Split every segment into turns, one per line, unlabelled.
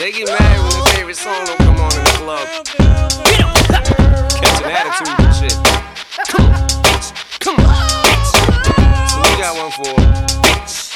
They get mad when their favorite song don't come on in the club. Catch an attitude and shit. Come on, bitch. Come on, bitch. So we got one for bitch.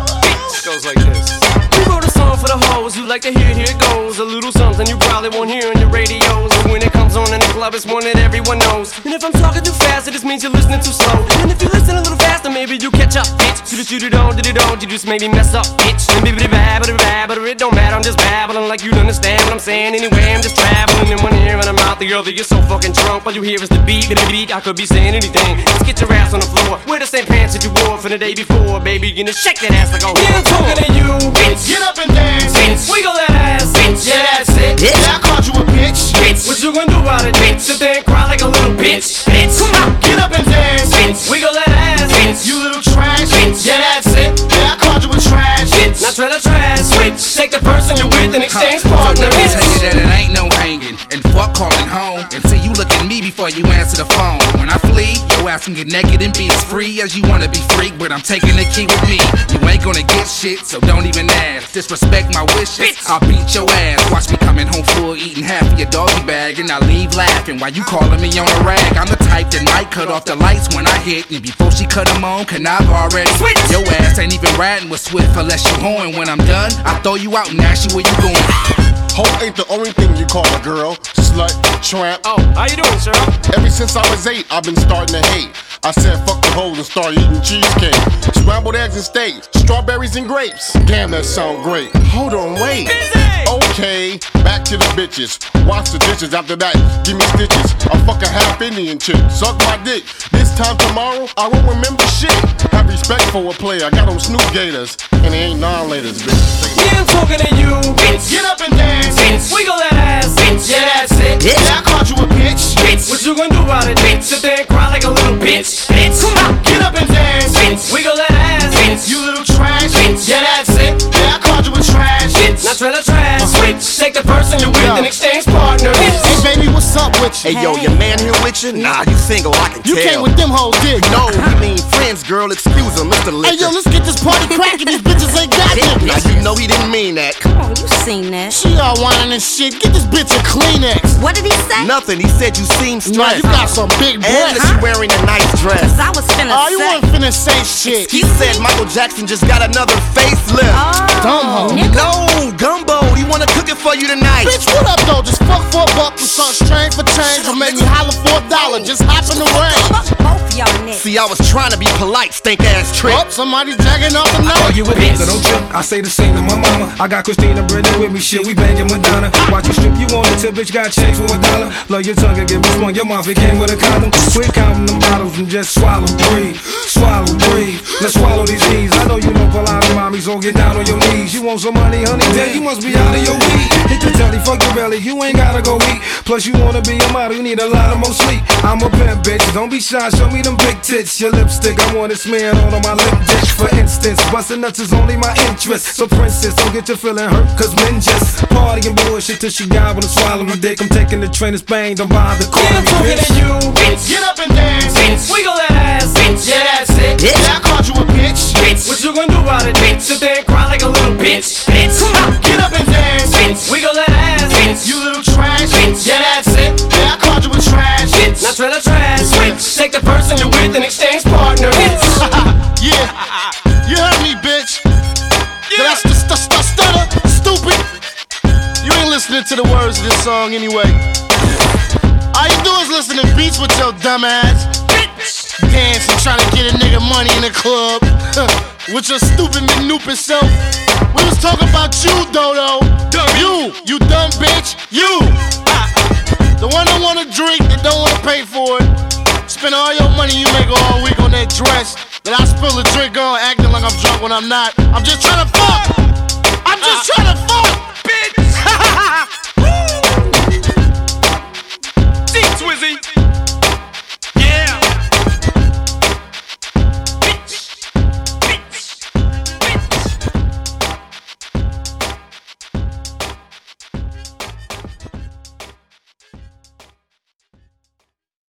It goes like this. We wrote a song for the hoes you like to hear, here it goes. A little something you probably won't hear on your radios. But when it comes on in the club, it's one that everyone knows. And if I'm talking too fast, it just means you're listening too slow. And if you listen a little faster, maybe you catch up, bitch. Shoot it on, you just maybe mess up, bitch. And baby, but it don't matter, I'm just babbling like you understand what I'm saying. Anyway, I'm just traveling in one ear and I'm out the other. You're so fucking drunk, all you hear is the beat, I could be saying anything. Let's get your ass on the floor. Wear the same pants that you wore from the day before, baby. You know, shake that ass like a whore. Yeah, I'm talking to you, bitch. Get up and dance, bitch. Wiggle that ass, bitch. Yeah, that's it. Yeah, I called you a bitch, bitch. What you gonna do about it, bitch? Sit there and cry like a little bitch, bitch. Come on, get up and dance, bitch. Wiggle that ass, bitch. You little trash, bitch. Yeah, that's it. Yeah, I called you a trash, bitch. Now try to trash, switch. Take the person you're with and exchange partners.
Let me tell you that it ain't no hanging and fuck calling home until you look at me before you answer the phone. When I flee, your ass can get naked and be as free as you wanna be free, but I'm taking the key with me. You ain't gonna get shit, so don't even ask. Disrespect my wishes, I'll beat your ass. Watch me coming home full, eating half of your doggy bag, and I leave laughing while you calling me on a rag. I'm the type that might cut off the lights when I hit, and before she cut them on, can I've already switch. Your ass ain't even riding with Swift unless you horn. When I'm done, I throw you out and ask you where you going.
Hoe ain't the only thing you call a girl. Slut, tramp.
Oh, how you doing, sir?
Ever since I was 8, I've been starting to hate. I said fuck the hoes and start eating cheesecake. Scrambled eggs and steak, strawberries and grapes. Damn, that sound great. Hold on, wait. Okay, back to the bitches. Wash the dishes, after that, give me stitches. I fuck a half Indian chick, suck my dick. This time tomorrow, I won't remember shit. Have respect for a player, I got on Snoop Gators. And they ain't non-laters, bitch.
Yeah, I'm talking to you, bitch. Get up and dance, bitch. Wiggle that ass, bitch. Yeah, that's it. Yeah, I called you a bitch, bitch. What you gonna do about it, bitch? Sit there and cry like a little bitch, bitch. Come on, get up and dance, bitch. Wiggle that ass, bitch. You little trash, bitch. Yeah, that's it. Yeah, I called you a trash, bitch. Now try to trash, switch. Take the person you're with and exchange partners.
Hey, baby, what's up with you?
Hey, yo, your man here with you? Nah, you single, I can tell.
You came with them hoes, did you?
No, we mean friends, girl. Excuse him, Mr. Liquor.
Hey, yo, let's get this party cracking. These bitches ain't got it.
Now, you know he didn't mean that.
Come on, you seen that.
She all whining and shit. Get this bitch a Kleenex.
What did he say?
Nothing. He said you seem
Nah,
stressed.
you got some big
And
breasts.
that you wearing a nice dress.
Cause I was finna
Oh, you
say.
wasn't finna say shit.
He said Michael Jackson just got another facelift.
Dumb hoe.
No, Gumbo, he wanna cook it for you tonight.
Bitch, what up, though? Just fuck for a buck and start strange for change. Or make me holler for $1. Just hop in the range.
Fuck both of y'all niggas.
See, I was trying to be polite, stink ass trick.
Oh, somebody jacking off the night.
Argue with me, so don't trip. I say the same to my mama. I got Christina Brennan with me, shit, we banging Madonna. Watch you strip, you on it till bitch got changed for $1. Love your tongue and get me sprung. Your mouth, it came with a condom. Quit counting them bottles and just swallow, breathe. Swallow, breathe. Let's swallow these E's. I know you know a lot of mommies, so get down on your knees. You want some money, honey? Then you must be out of your weed. Hit the telly, fuck your belly, you ain't gotta go eat. Plus you wanna be a model, you need a lot of more sleep. I'm a pimp, bitch, don't be shy, show me them big tits. Your lipstick, I want it smeared all on my lip dish. For instance, bustin' nuts is only my interest. So princess, don't get your feeling hurt, cause men just party and bullshit till she gobble and swallow my dick. I'm taking the train to Spain, don't bother calling me bitch.
To you, bitch. Get up and dance, bitch. Wiggle that ass, bitch. Yeah, that's it. Yeah, I called you a bitch, bitch. What you gonna do about it, bitch? Sit there and cry like a little bitch, bitch. Come on, get up and dance, bitch. Wiggle that ass, bitch. You little trash, bitch. Yeah, that's it. Yeah, I called you a trash, bitch. Now try to trash, switch. Take the person you're with and exchange partners.
Yeah, you heard me, bitch. Yeah. That's the stutter, stupid. You ain't listening to the words of this song anyway. All you do is listen to beats with your dumb ass. Dancing, trying to get a nigga money in the club. With your stupid manupid self. We was talking about you, Dodo. You dumb bitch. You. The one that wanna drink and don't wanna pay for it. Spend all your money you make all week on that dress that I spill a drink on, acting like I'm drunk when I'm not. I'm just trying to fuck. I'm just trying to fuck.